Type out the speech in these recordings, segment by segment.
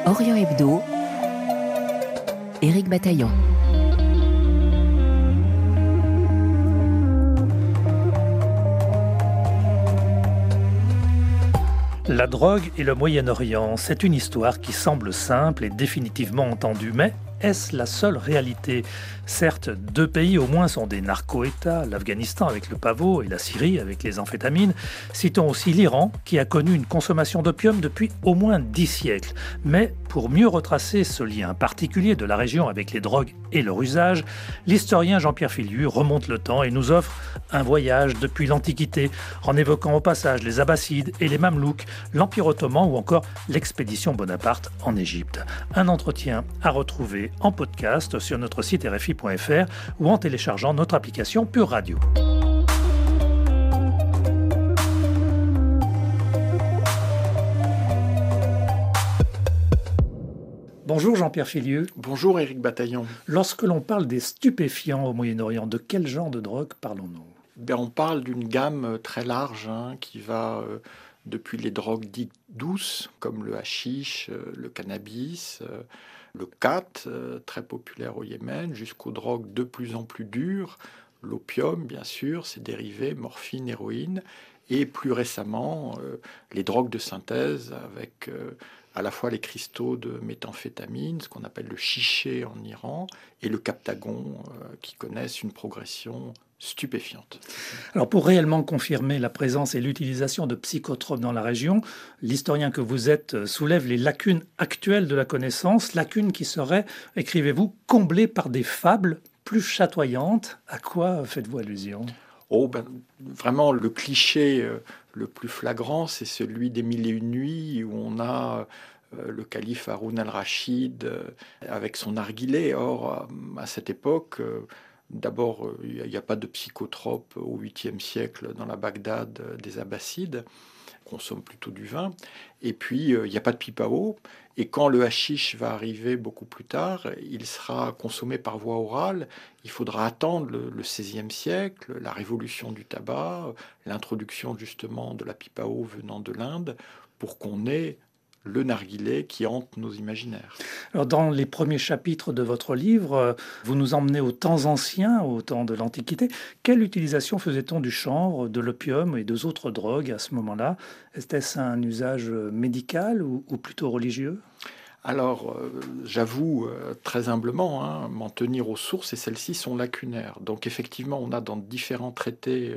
Orient Hebdo, Éric Bataillon. La drogue et le Moyen-Orient, c'est une histoire qui semble simple et définitivement entendue, mais est-ce la seule réalité ? Certes, deux pays au moins sont des narco-États, l'Afghanistan avec le pavot et la Syrie avec les amphétamines. Citons aussi l'Iran, qui a connu une consommation d'opium depuis au moins 10 siècles. Mais pour mieux retracer ce lien particulier de la région avec les drogues et leur usage, l'historien Jean-Pierre Filiu remonte le temps et nous offre un voyage depuis l'Antiquité, en évoquant au passage les Abbassides et les Mamelouks, l'Empire ottoman ou encore l'expédition Bonaparte en Égypte. Un entretien à retrouver en podcast sur notre site rfi.fr ou en téléchargeant notre application Pure Radio. Bonjour Jean-Pierre Filiu. Bonjour Éric Bataillon. Lorsque l'on parle des stupéfiants au Moyen-Orient, de quel genre de drogue parlons-nous ? On parle d'une gamme très large qui va depuis les drogues dites douces, comme le hashish, le cannabis, le khat, très populaire au Yémen, jusqu'aux drogues de plus en plus dures, l'opium bien sûr, ses dérivés, morphine, héroïne, et plus récemment les drogues de synthèse avec à la fois les cristaux de méthamphétamine, ce qu'on appelle le chiché en Iran, et le captagon, qui connaissent une progression stupéfiante. Alors pour réellement confirmer la présence et l'utilisation de psychotropes dans la région, l'historien que vous êtes soulève les lacunes actuelles de la connaissance, lacunes qui seraient, écrivez-vous, comblées par des fables plus chatoyantes. À quoi faites-vous allusion ? Vraiment, le cliché le plus flagrant, c'est celui des Mille et une nuits, où on a le calife Haroun al-Rachid avec son narguilé. Or, à cette époque, d'abord, il n'y a pas de psychotropes au 8e siècle dans la Bagdad des Abbassides. On consomme plutôt du vin. Et puis, il n'y a pas de pipe à eau. Et quand le hashish va arriver beaucoup plus tard, il sera consommé par voie orale. Il faudra attendre le XVIe siècle, la révolution du tabac, l'introduction justement de la pipe à eau venant de l'Inde, pour qu'on ait le narguilé qui hante nos imaginaires. Alors dans les premiers chapitres de votre livre, vous nous emmenez aux temps anciens, au temps de l'Antiquité. Quelle utilisation faisait-on du chanvre, de l'opium et des autres drogues à ce moment-là ? Était-ce un usage médical ou plutôt religieux ? Alors, j'avoue très humblement m'en tenir aux sources, et celles-ci sont lacunaires. Donc effectivement, on a dans différents traités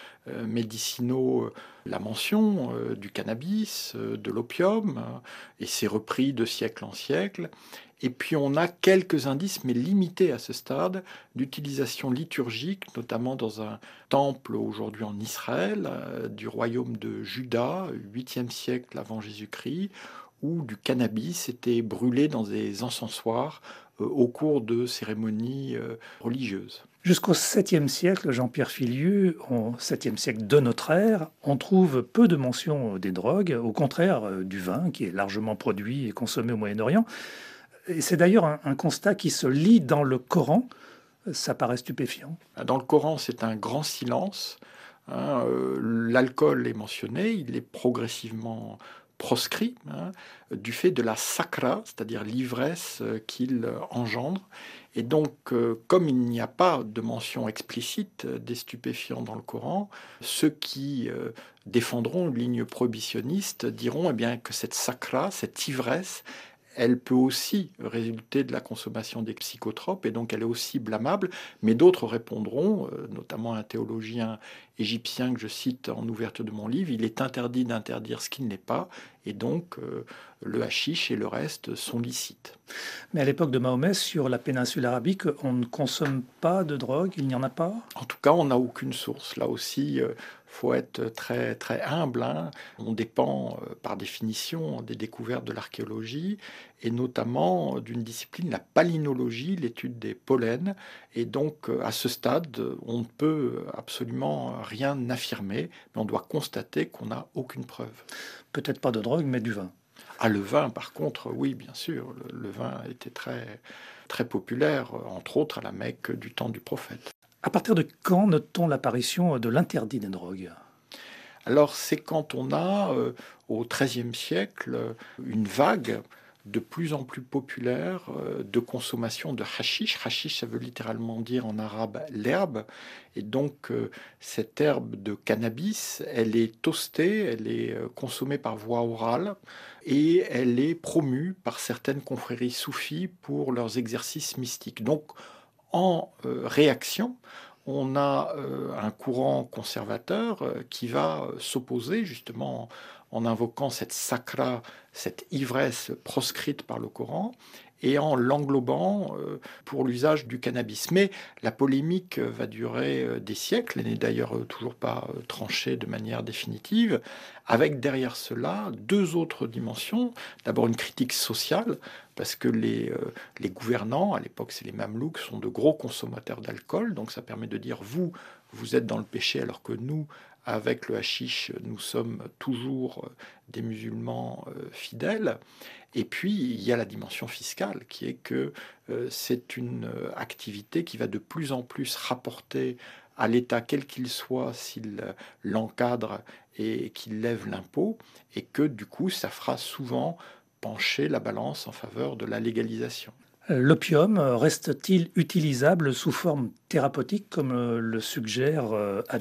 médicinaux la mention du cannabis, de l'opium, et c'est repris de siècle en siècle. Et puis on a quelques indices, mais limités à ce stade, d'utilisation liturgique, notamment dans un temple aujourd'hui en Israël, du royaume de Juda, 8e siècle avant Jésus-Christ, où du cannabis était brûlé dans des encensoirs au cours de cérémonies religieuses. Jusqu'au 7e siècle, Jean-Pierre Filiu, au 7e siècle de notre ère, on trouve peu de mention des drogues, au contraire du vin, qui est largement produit et consommé au Moyen-Orient. Et c'est d'ailleurs un constat qui se lit dans le Coran. Ça paraît stupéfiant. Dans le Coran, c'est un grand silence. L'alcool est mentionné, il est progressivement proscrit du fait de la sakra, c'est-à-dire l'ivresse qu'il engendre. Et donc, comme il n'y a pas de mention explicite des stupéfiants dans le Coran, ceux qui défendront une ligne prohibitionniste diront que cette sakra, cette ivresse, elle peut aussi résulter de la consommation des psychotropes et donc elle est aussi blâmable. Mais d'autres répondront, notamment un théologien égyptien que je cite en ouverture de mon livre, il est interdit d'interdire ce qui ne l'est pas, et donc le hashish et le reste sont licites. Mais à l'époque de Mahomet, sur la péninsule arabique, on ne consomme pas de drogue, il n'y en a pas ? En tout cas, on n'a aucune source. Là aussi, faut être très, très humble. On dépend, par définition, des découvertes de l'archéologie, et notamment d'une discipline, la palynologie, l'étude des pollens. Et donc, à ce stade, on ne peut absolument rien affirmer, mais on doit constater qu'on n'a aucune preuve. Peut-être pas de drogue, mais du vin. Le vin, par contre, oui, bien sûr. Le vin était très, très populaire, entre autres à la Mecque du temps du prophète. À partir de quand note-t-on l'apparition de l'interdit des drogues ? Alors, c'est quand on a, au XIIIe siècle, une vague de plus en plus populaire de consommation de hashish. Hashish, ça veut littéralement dire en arabe l'herbe. Et donc, cette herbe de cannabis, elle est toastée, elle est consommée par voie orale et elle est promue par certaines confréries soufis pour leurs exercices mystiques. Donc, en réaction, on a un courant conservateur qui va s'opposer justement en invoquant cette sakra, cette ivresse proscrite par le Coran, et en l'englobant pour l'usage du cannabis. Mais la polémique va durer des siècles, elle n'est d'ailleurs toujours pas tranchée de manière définitive, avec derrière cela deux autres dimensions. D'abord une critique sociale, parce que les gouvernants, à l'époque c'est les Mamelouks, sont de gros consommateurs d'alcool, donc ça permet de dire vous êtes dans le péché alors que nous, avec le hashish, nous sommes toujours des musulmans fidèles. Et puis, il y a la dimension fiscale, qui est que c'est une activité qui va de plus en plus rapporter à l'État, quel qu'il soit, s'il l'encadre et qu'il lève l'impôt, et que du coup, ça fera souvent pencher la balance en faveur de la légalisation. L'opium reste-t-il utilisable sous forme thérapeutique, comme le suggère Avicenne ?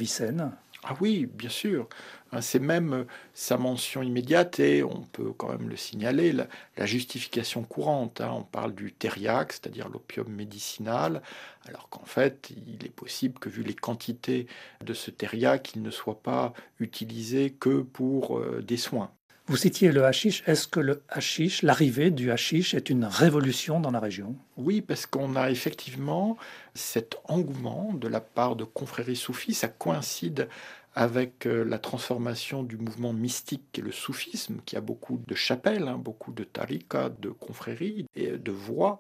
Ah oui, bien sûr. C'est même sa mention immédiate et on peut quand même le signaler, la justification courante. On parle du thériaque, c'est-à-dire l'opium médicinal, alors qu'en fait, il est possible que vu les quantités de ce thériaque, il ne soit pas utilisé que pour des soins. Vous citiez le hashish. Est-ce que le hashish, l'arrivée du hashish, est une révolution dans la région ? Oui, parce qu'on a effectivement cet engouement de la part de confréries soufis. Ça coïncide avec la transformation du mouvement mystique qu'est le soufisme, qui a beaucoup de chapelles, beaucoup de tariqas, de confréries et de voies.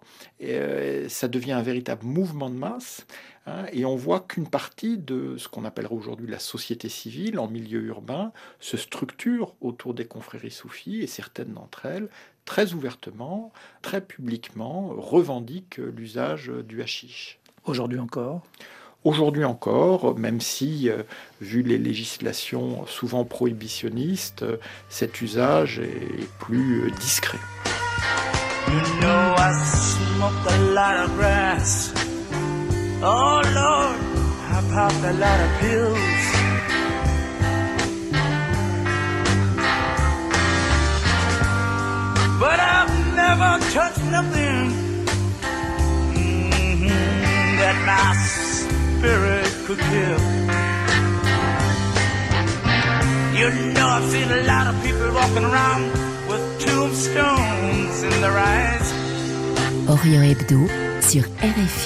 Et ça devient un véritable mouvement de masse. Et on voit qu'une partie de ce qu'on appellerait aujourd'hui la société civile en milieu urbain se structure autour des confréries soufis, et certaines d'entre elles, très ouvertement, très publiquement, revendiquent l'usage du hashish. Aujourd'hui encore ? Aujourd'hui encore, même si, vu les législations souvent prohibitionnistes, cet usage est plus discret. You know I smoked a lot of grass. Oh Lord, I popped a lot of pills. But I've never touched nothing that my spirit could kill. You know I've seen a lot of people walking around with tombstones in their eyes. Orient Hebdo sur RFI.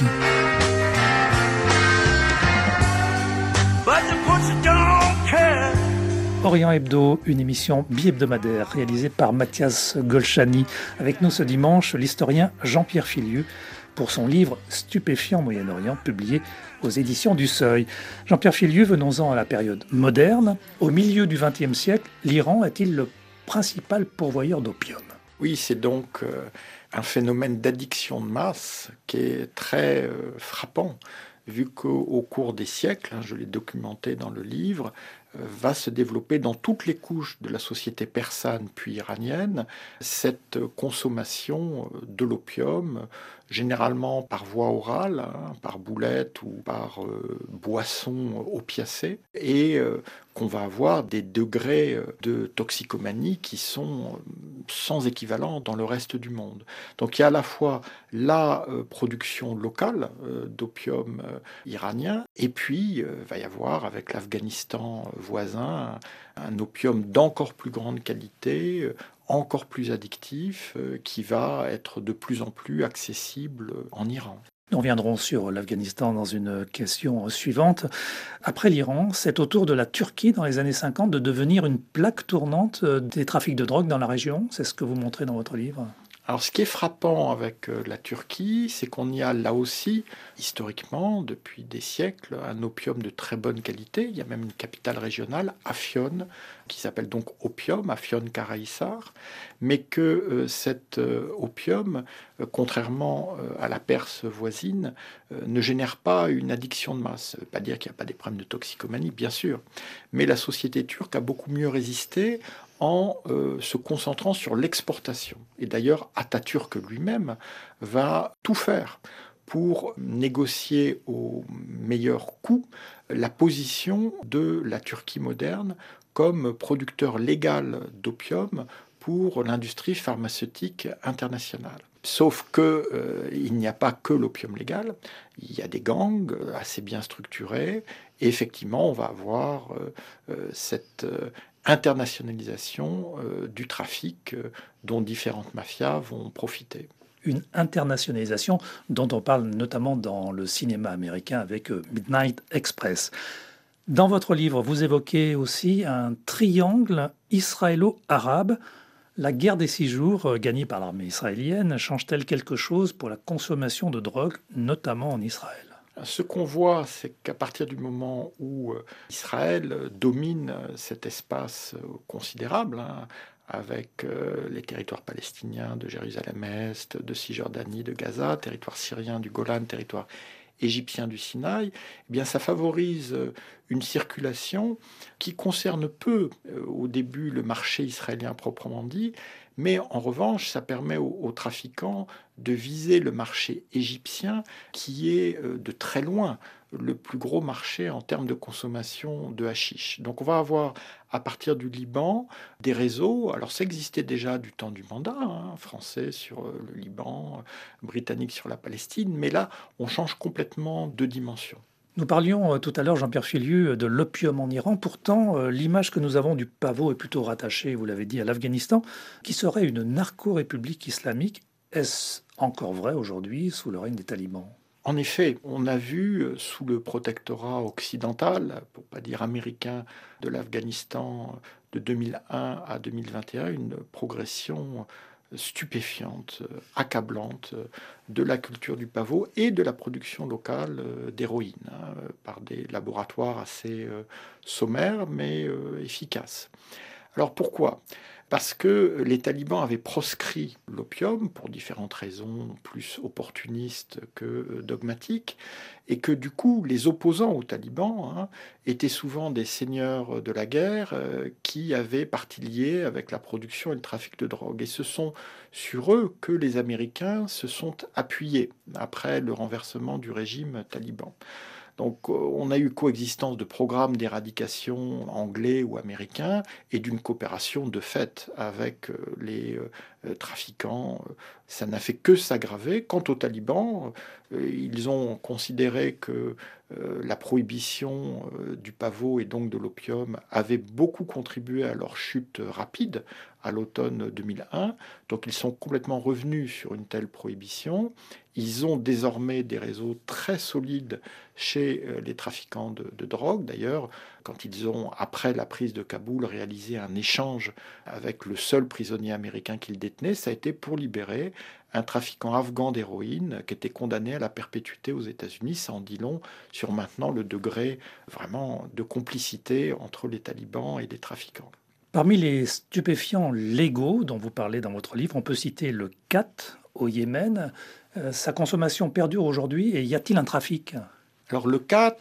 But the butcher don't care. Orient Hebdo, une émission bi-hebdomadaire réalisée par Mathias Golchani. Avec nous ce dimanche, l'historien Jean-Pierre Filiu pour son livre Stupéfiant Moyen-Orient, publié aux éditions du Seuil. Jean-Pierre Filiu, venons-en à la période moderne. Au milieu du XXe siècle, l'Iran est-il le principal pourvoyeur d'opium ? Oui, c'est donc un phénomène d'addiction de masse qui est très frappant, vu qu'au cours des siècles, je l'ai documenté dans le livre, va se développer dans toutes les couches de la société persane puis iranienne cette consommation de l'opium, généralement par voie orale, par boulette ou par boisson opiacée, et qu'on va avoir des degrés de toxicomanie qui sont sans équivalent dans le reste du monde. Donc il y a à la fois la production locale d'opium iranien, et puis va y avoir avec l'Afghanistan voisin un opium d'encore plus grande qualité, encore plus addictif, qui va être de plus en plus accessible en Iran. Nous reviendrons sur l'Afghanistan dans une question suivante. Après l'Iran, c'est au tour de la Turquie dans les années 50 de devenir une plaque tournante des trafics de drogue dans la région. C'est ce que vous montrez dans votre livre. Alors ce qui est frappant avec la Turquie, c'est qu'on y a là aussi, historiquement, depuis des siècles, un opium de très bonne qualité. Il y a même une capitale régionale, Afyon, qui s'appelle donc opium, Afyon Karahisar, mais que cet opium contrairement à la Perse voisine, ne génère pas une addiction de masse. Ça ne veut pas dire qu'il n'y a pas des problèmes de toxicomanie, bien sûr, mais la société turque a beaucoup mieux résisté en se concentrant sur l'exportation. Et d'ailleurs, Atatürk lui-même va tout faire pour négocier au meilleur coût la position de la Turquie moderne comme producteur légal d'opium pour l'industrie pharmaceutique internationale. Sauf que il n'y a pas que l'opium légal, il y a des gangs assez bien structurés, et effectivement, on va avoir cette internationalisation du trafic dont différentes mafias vont profiter. Une internationalisation dont on parle notamment dans le cinéma américain avec Midnight Express. Dans votre livre, vous évoquez aussi un triangle israélo-arabe. La guerre des 6 jours gagnée par l'armée israélienne change-t-elle quelque chose pour la consommation de drogue, notamment en Israël ? Ce qu'on voit, c'est qu'à partir du moment où Israël domine cet espace considérable, avec les territoires palestiniens de Jérusalem-Est, de Cisjordanie, de Gaza, territoire syrien du Golan, territoire égyptien du Sinaï, eh bien ça favorise une circulation qui concerne peu au début le marché israélien proprement dit, mais en revanche ça permet aux trafiquants de viser le marché égyptien qui est de très loin le plus gros marché en termes de consommation de hashish. Donc on va avoir à partir du Liban des réseaux, alors ça existait déjà du temps du mandat, français sur le Liban, britannique sur la Palestine, mais là on change complètement de dimension. Nous parlions tout à l'heure, Jean-Pierre Filiu, de l'opium en Iran. Pourtant, l'image que nous avons du pavot est plutôt rattachée, vous l'avez dit, à l'Afghanistan, qui serait une narco-république islamique. Est-ce encore vrai aujourd'hui sous le règne des talibans ? En effet, on a vu sous le protectorat occidental, pour pas dire américain, de l'Afghanistan de 2001 à 2021, une progression stupéfiante, accablante de la culture du pavot et de la production locale d'héroïne, par des laboratoires assez sommaires mais efficaces. Alors pourquoi ? Parce que les talibans avaient proscrit l'opium pour différentes raisons plus opportunistes que dogmatiques, et que du coup les opposants aux talibans étaient souvent des seigneurs de la guerre qui avaient partie liée avec la production et le trafic de drogue. Et ce sont sur eux que les Américains se sont appuyés après le renversement du régime taliban. Donc on a eu coexistence de programmes d'éradication anglais ou américains et d'une coopération de fait avec les trafiquants. Ça n'a fait que s'aggraver. Quant aux talibans, ils ont considéré que la prohibition du pavot et donc de l'opium avait beaucoup contribué à leur chute rapide à l'automne 2001. Donc ils sont complètement revenus sur une telle prohibition. Ils ont désormais des réseaux très solides chez les trafiquants de drogue. D'ailleurs, quand ils ont, après la prise de Kaboul, réalisé un échange avec le seul prisonnier américain qu'ils détenaient, ça a été pour libérer un trafiquant afghan d'héroïne qui était condamné à la perpétuité aux États-Unis. Ça en dit long sur maintenant le degré vraiment de complicité entre les talibans et les trafiquants. Parmi les stupéfiants légaux dont vous parlez dans votre livre, on peut citer le khat au Yémen. Sa consommation perdure aujourd'hui et y a-t-il un trafic ? Alors le khat,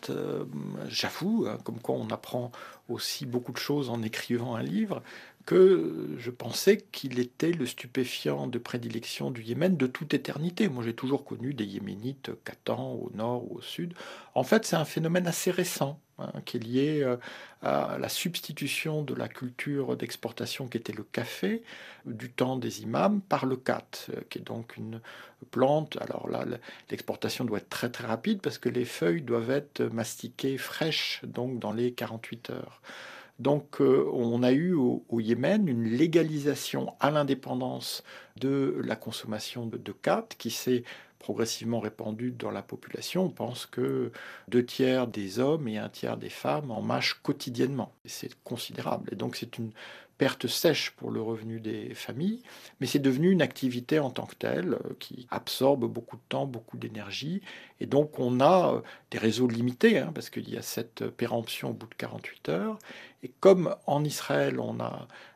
j'avoue, comme quoi on apprend aussi beaucoup de choses en écrivant un livre, que je pensais qu'il était le stupéfiant de prédilection du Yémen de toute éternité. Moi, j'ai toujours connu des Yéménites Khatan au nord ou au sud. En fait, c'est un phénomène assez récent qui est lié à la substitution de la culture d'exportation qui était le café du temps des imams par le khat, qui est donc une plante. Alors là, l'exportation doit être très très rapide parce que les feuilles doivent être mastiquées fraîches, donc dans les 48 heures. Donc on a eu au Yémen une légalisation à l'indépendance de la consommation de khat qui s'est progressivement répandue dans la population. On pense que 2/3 des hommes et 1/3 des femmes en mâchent quotidiennement. Et c'est considérable. Et donc c'est une perte sèche pour le revenu des familles, mais c'est devenu une activité en tant que telle qui absorbe beaucoup de temps, beaucoup d'énergie. Et donc on a des réseaux limités, parce qu'il y a cette péremption au bout de 48 heures. Et comme en Israël, on a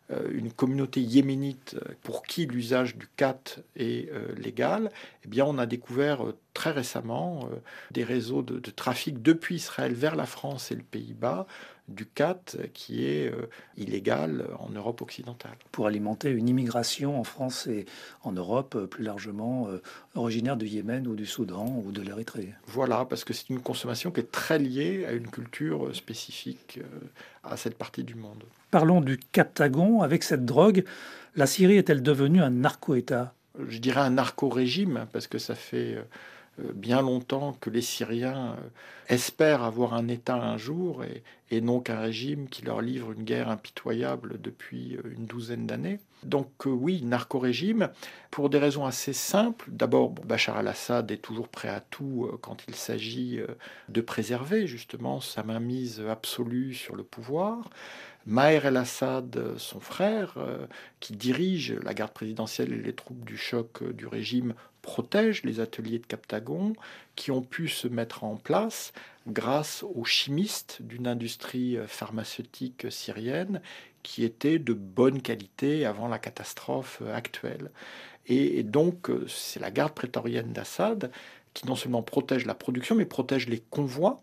une communauté yéménite pour qui l'usage du khat est légal, eh bien on a découvert très récemment des réseaux de trafic depuis Israël vers la France et le Pays-Bas du khat qui est illégal en Europe occidentale. Pour alimenter une immigration en France et en Europe, plus largement originaire du Yémen ou du Soudan ou de l'Érythrée. Voilà, parce que c'est une consommation qui est très liée à une culture spécifique à cette partie du monde. Parlons du Captagon. Avec cette drogue, la Syrie est-elle devenue un narco-État ? Je dirais un narco-régime, parce que ça fait bien longtemps que les Syriens espèrent avoir un État un jour et non qu'un régime qui leur livre une guerre impitoyable depuis une douzaine d'années. Donc oui, narco-régime, pour des raisons assez simples. D'abord, Bachar al-Assad est toujours prêt à tout quand il s'agit de préserver justement sa mainmise absolue sur le pouvoir. Maher el-Assad, son frère, qui dirige la garde présidentielle et les troupes du choc du régime, protège les ateliers de Captagon qui ont pu se mettre en place grâce aux chimistes d'une industrie pharmaceutique syrienne qui était de bonne qualité avant la catastrophe actuelle. Et donc, c'est la garde prétorienne d'Assad qui non seulement protège la production, mais protège les convois.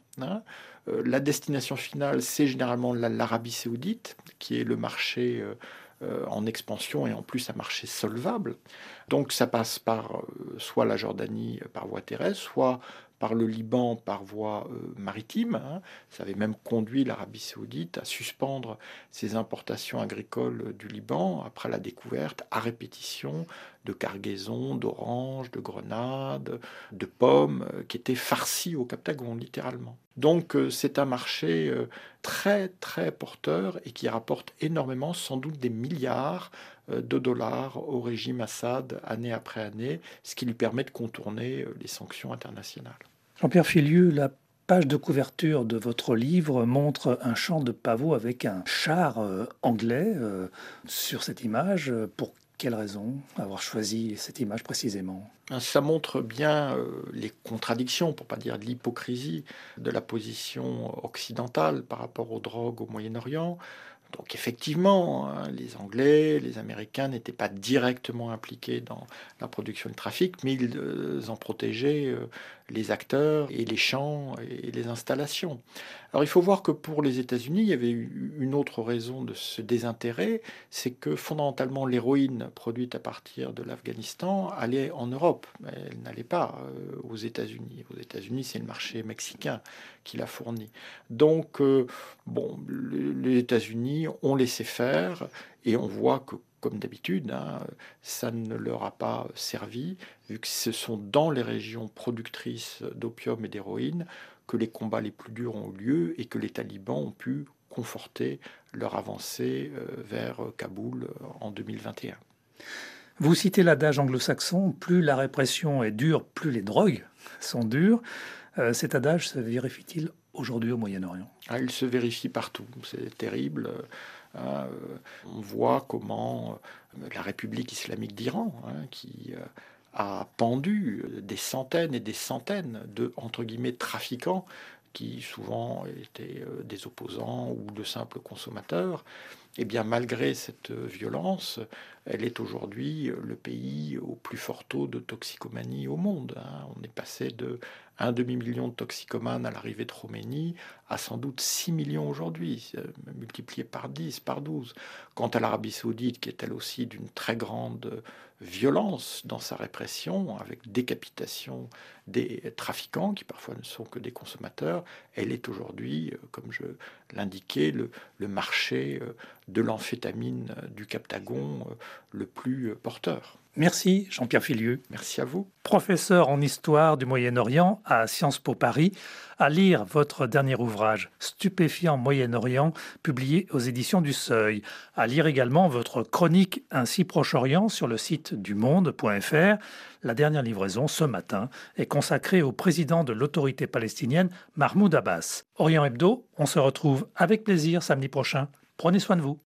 La destination finale, c'est généralement l'Arabie saoudite, qui est le marché en expansion et en plus un marché solvable. Donc ça passe par soit la Jordanie par voie terrestre, soit par le Liban par voie maritime. Ça avait même conduit l'Arabie saoudite à suspendre ses importations agricoles du Liban après la découverte à répétition de cargaisons d'oranges, de grenades, de pommes qui étaient farcies au Captagon, littéralement. Donc c'est un marché très très porteur et qui rapporte énormément, sans doute des milliards de dollars au régime Assad année après année, ce qui lui permet de contourner les sanctions internationales. Jean-Pierre Filiu, la page de couverture de votre livre montre un champ de pavots avec un char anglais sur cette image. Pour quelle raison avoir choisi cette image précisément ? Ça montre bien les contradictions, pour ne pas dire l'hypocrisie, de la position occidentale par rapport aux drogues au Moyen-Orient. Donc effectivement, les Anglais, les Américains n'étaient pas directement impliqués dans la production du trafic, mais ils en protégeaient les acteurs et les champs et les installations. Alors il faut voir que pour les États-Unis, il y avait une autre raison de ce désintérêt, c'est que fondamentalement l'héroïne produite à partir de l'Afghanistan allait en Europe, mais elle n'allait pas aux États-Unis. Aux États-Unis, c'est le marché mexicain qui la fournit. Donc les États-Unis ont laissé faire et on voit que, comme d'habitude, ça ne leur a pas servi, vu que ce sont dans les régions productrices d'opium et d'héroïne que les combats les plus durs ont eu lieu et que les talibans ont pu conforter leur avancée vers Kaboul en 2021. Vous citez l'adage anglo-saxon, plus la répression est dure, plus les drogues sont dures. Cet adage se vérifie-t-il aujourd'hui au Moyen-Orient ? Il se vérifie partout, c'est terrible. On voit comment la République islamique d'Iran, qui a pendu des centaines et des centaines de, entre guillemets, trafiquants, qui souvent étaient des opposants ou de simples consommateurs, eh bien, malgré cette violence, elle est aujourd'hui le pays au plus fort taux de toxicomanie au monde. On est passé de 1,5 million de toxicomanes à l'arrivée de Khomeini à sans doute 6 millions aujourd'hui, multiplié par 10, par 12. Quant à l'Arabie saoudite, qui est elle aussi d'une très grande violence dans sa répression, avec décapitation des trafiquants, qui parfois ne sont que des consommateurs, elle est aujourd'hui, comme je l'indiquais, le marché de l'amphétamine du Captagon le plus porteur. Merci Jean-Pierre Filiu. Merci à vous. Professeur en histoire du Moyen-Orient à Sciences Po Paris, à lire votre dernier ouvrage Stupéfiant Moyen-Orient, publié aux éditions du Seuil. À lire également votre chronique Ainsi Proche-Orient sur le site dumonde.fr. La dernière livraison, ce matin, est consacrée au président de l'autorité palestinienne, Mahmoud Abbas. Orient Hebdo, on se retrouve avec plaisir samedi prochain. Prenez soin de vous.